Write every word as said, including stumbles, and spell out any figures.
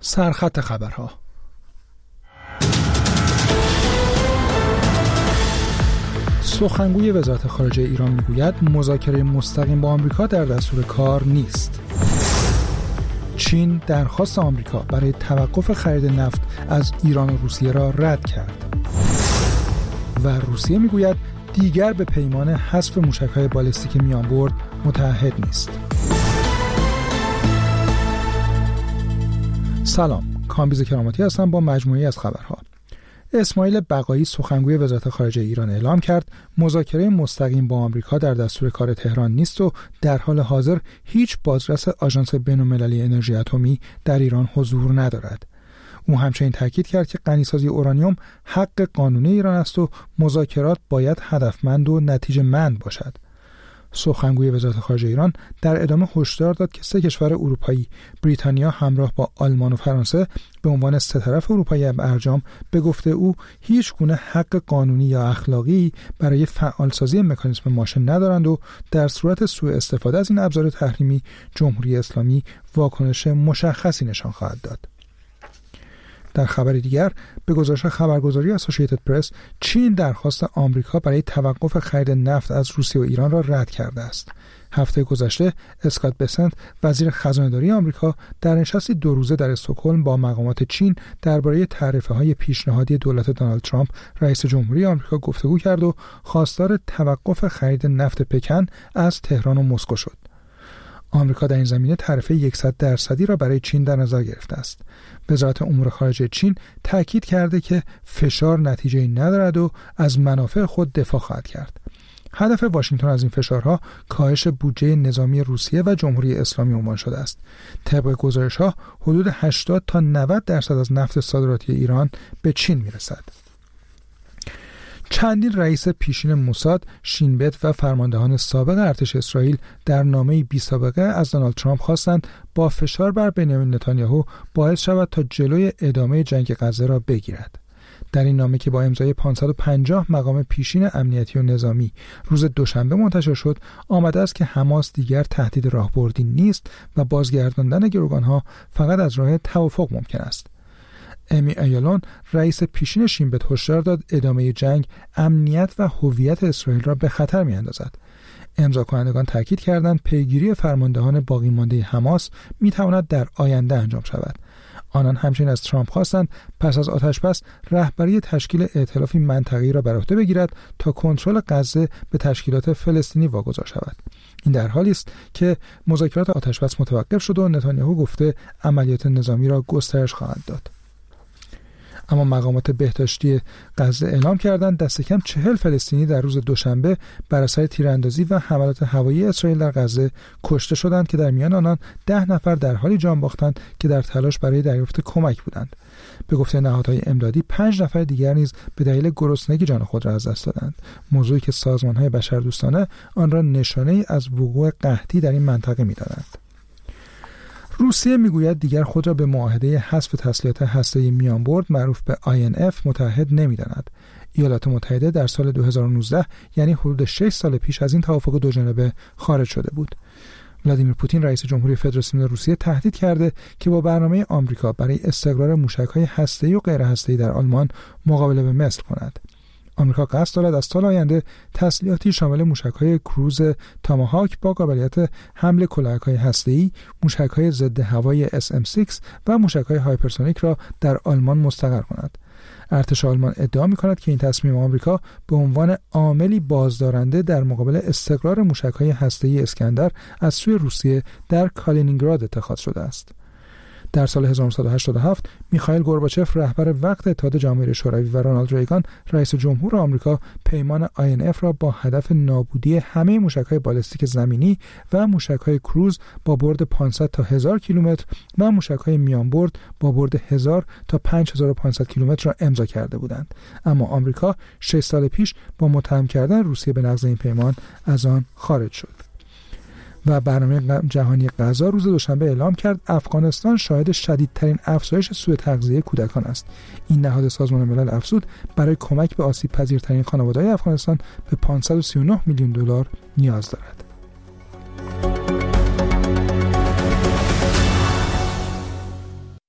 سرخط خبرها. سخنگوی وزارت خارجه ایران میگوید مذاکره مستقیم با آمریکا در دستور کار نیست. چین درخواست آمریکا برای توقف خرید نفت از ایران و روسیه را رد کرد. و روسیه میگوید دیگر به پیمان حذف موشک‌های بالستیک میانبرد متعهد نیست. سلام، کامبیز کراماتی هستم با مجموعه‌ای از خبرها. اسماعیل بقایی سخنگوی وزارت خارجه ایران اعلام کرد مذاکره مستقیم با آمریکا در دستور کار تهران نیست و در حال حاضر هیچ بازرس آژانس بین‌المللی انرژی اتمی در ایران حضور ندارد. او همچنین تاکید کرد که غنیسازی اورانیوم حق قانونی ایران است و مذاکرات باید هدفمند و نتیجه‌مند باشد. سخنگوی وزارت خارجه ایران در ادامه هشدار داد که سه کشور اروپایی، بریتانیا همراه با آلمان و فرانسه به عنوان سه طرف اروپایی برجام، به گفته او هیچ گونه حق قانونی یا اخلاقی برای فعالسازی مکانیزم ماشه ندارند و در صورت سوء استفاده از این ابزار تحریمی جمهوری اسلامی واکنش مشخصی نشان خواهد داد. در خبر دیگر، به گزارش خبرگزاری اسوسییتد پرس، چین درخواست آمریکا برای توقف خرید نفت از روسیه و ایران را رد کرده است. هفته گذشته اسکات بسنت، وزیر خزانه‌داری آمریکا، در نشستی دو روزه در استکهلم با مقامات چین درباره تعرفه‌های پیشنهادی دولت دونالد ترامپ، رئیس جمهوری آمریکا، گفتگو کرد و خواستار توقف خرید نفت پکن از تهران و مسکو شد. آمریکا در این زمینه تعرفه صد درصدی را برای چین در نظر گرفته است. وزارت امور خارجه چین تاکید کرده که فشار نتیجه‌ای ندارد و از منافع خود دفاع خواهد کرد. هدف واشنگتن از این فشارها کاهش بودجه نظامی روسیه و جمهوری اسلامی عنوان شده است. طبق گزارش‌ها حدود هشتاد تا نود درصد از نفت صادراتی ایران به چین میرسد. چندین رئیس پیشین موساد، شین بت و فرماندهان سابق ارتش اسرائیل در نامه‌ای بی سابقه از دونالد ترامپ خواستند با فشار بر بنیامین نتانیاهو باعث شود تا جلوی ادامه جنگ غزه را بگیرد. در این نامه که با امضای پانصد و پنجاه مقام پیشین امنیتی و نظامی روز دوشنبه منتشر شد، آمده است که حماس دیگر تهدید راهبردی نیست و بازگرداندن گروگانها فقط از راه توافق ممکن است. امی ایالون، رئیس پیشین شین بت، هشدار داد ادامه جنگ امنیت و هویت اسرائیل را به خطر می‌اندازد. امضا کنندگان تاکید کردند پیگیری فرماندهان باقی مانده حماس می‌تواند در آینده انجام شود. آنان همچنین از ترامپ خواستند پس از آتشبس رهبری تشکیل ائتلافی منطقه‌ای را بر عهده بگیرد تا کنترل غزه به تشکیلات فلسطینی واگذار شود. این در حالی است که مذاکرات آتشبس متوقف شد و نتانیاهو گفته عملیات نظامی را گسترش خواهد داد. اما مقامات بهداشتی غزه اعلام کردند دست کم چهل فلسطینی در روز دوشنبه بر اثر تیراندازی و حملات هوایی اسرائیل در غزه کشته شدند که در میان آنان ده نفر در حالی جان باختند که در تلاش برای دریافت کمک بودند. به گفته نهادهای امدادی، پنج نفر دیگر نیز به دلیل گرسنگی جان خود را از دست دادند، موضوعی که سازمان‌های بشردوستانه آن را نشانه‌ای از وقوع قحطی در این منطقه می‌دانند. روسیه میگوید دیگر خود را به معاهده حذف تسلیحات هسته‌ای میانبرد معروف به آی ان اف متعهد نمی‌داند. ایالات متحده در سال دو هزار و نوزده، یعنی حدود شش سال پیش، از این توافق دو جانبه خارج شده بود. ولادیمیر پوتین، رئیس جمهوری فدراسیون روسیه، تهدید کرده که با برنامه آمریکا برای استقرار موشک‌های هسته‌ای و غیر هسته‌ای در آلمان مقابله به مصر کند. آمریکا قصد دارد از سال آینده تسلیحاتی شامل موشک‌های کروز تاماهاک با قابلیت حمل کلاهک‌های هسته‌ای، موشک‌های ضد هوایی اس ام شش و موشک‌های هایپرسونیک را در آلمان مستقر کند. ارتش آلمان ادعا می‌کند که این تصمیم آمریکا به عنوان عاملی بازدارنده در مقابل استقرار موشک‌های هسته‌ای اسکندر از سوی روسیه در کالینینگراد اتخاذ شده است. در سال هزار و نهصد و هشتاد و هفت میخائیل گورباچف، رهبر وقت اتحاد جماهیر شوروی، و رونالد ریگان، رئیس جمهور آمریکا، پیمان آی ان اف را با هدف نابودی همه موشک‌های بالستیک زمینی و موشک‌های کروز با برد پانصد تا هزار کیلومتر و موشک‌های میانبرد با برد هزار تا پنج هزار و پانصد کیلومتر را امضا کرده بودند. اما آمریکا شش سال پیش با متهم کردن روسیه به نقض این پیمان از آن خارج شد. و برنامه جهانی غذا روز دوشنبه اعلام کرد افغانستان شاهد شدیدترین افزایش سوء تغذیه کودکان است. این نهاد سازمان ملل افزود برای کمک به آسیب پذیرترین خانواده‌های افغانستان به پانصد و سی و نه میلیون دلار نیاز دارد.